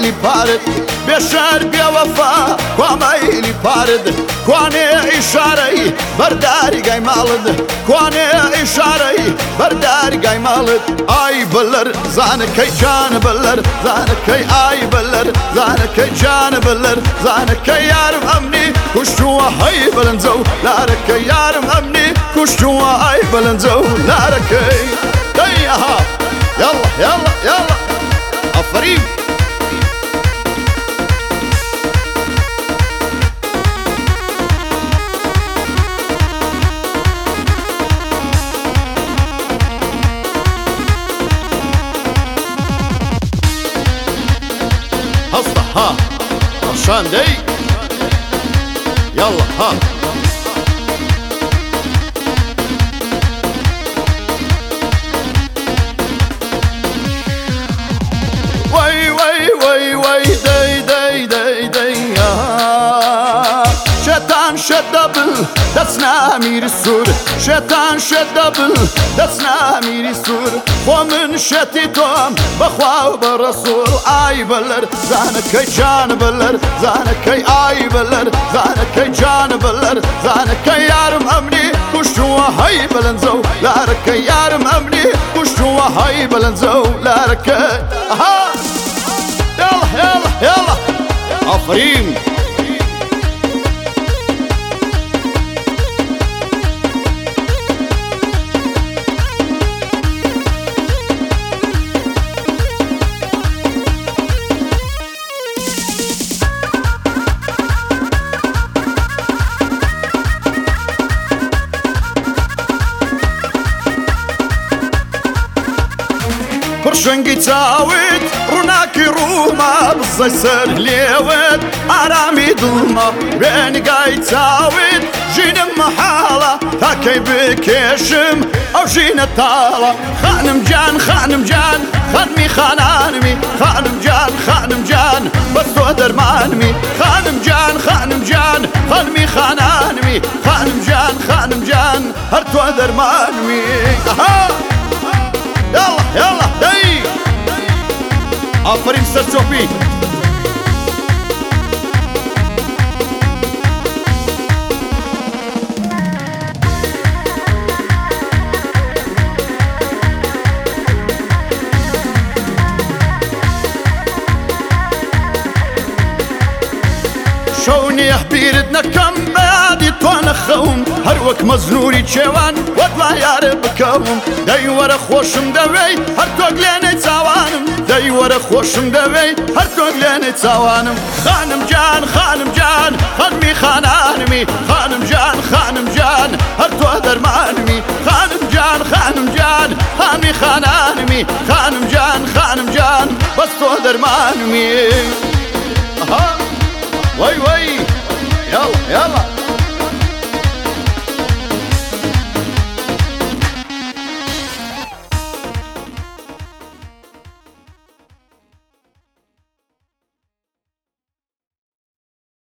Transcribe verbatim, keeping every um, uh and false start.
مەیلی پارت بێشار بێوەفا کوا مەیلی پارت کوانێ ئیشارەی بەرداری گای ماڵت کوانێ ئیشارەی بەرداری گای ماڵت ئای بەلەر زانەکەی جانە بەلەر زانەکەی ئای بەلەر زانەکەی جانە بەلەر زانەکەی یارم ئەمنی کوشتووە هەی بەلەنجە و لارەکەی یارم ئەمنی کوشتووە ئای بەلەنجە و لارەکەی دەی ئەها یاڵا یاڵا یاڵا ئەفەرین هەستا ها ڕەشان دەی یاڵا ها وای وای وای وای دەی دەی دەی دەی شێتان شێت دەبل دەچنا میری سوور شێتان شێت دەبل دەچنا میری سوور خۆ من شێتی تۆم بەخوا و بە ڕەسوول ئای بەلەر زانەکەی جانە بەلەر زانەکەی ئای بەلەر زانەکەی جانە بەلەر زانەکەی یارم ئەمنی کوشتووە هەی بەلەنجە و لارەکەی یارم ئەمنی کوشتووە هەی بەلەنجە و لارەکەی ئەها يلا يلا يلا عفرين پرشنگی چاوت ڕووناکی ڕووما بزەی سەر لێوت ئارامی دڵما وێنگای چاوت ژینم مەحاڵە تاکەی بکێشم ئەو ژینە تاڵە خانم جان خانم جان خانمی خانانمی خانم جان خانم جان بەس تۆ دەرمانمی خانم جان خانم جان خانمی خانانمی خانم جان خانم جان هەر تۆ دەرمانمی يلا يلا داي آفرین سەرچۆپی شەونی بیرت نەکەم بەیادی تۆ نەخەوم هەر وەک مەزنووری کێوان وەدوا یارە بکەوم دەی وەرە خۆشم دەوێی هەر تۆ گلێنەی چاوانم دەی وەرە خۆشم دەوێی هەر تۆ گلێنەی چاوانم خانم جان خانم جان خانمی خانانمی خانم جان خانم جان هەر تۆ دەرمانمی خانم جان خانم جان خانمی خانانمی خانم جان خانم جان بەس تۆ دەرمانمی وای وای يلا يلا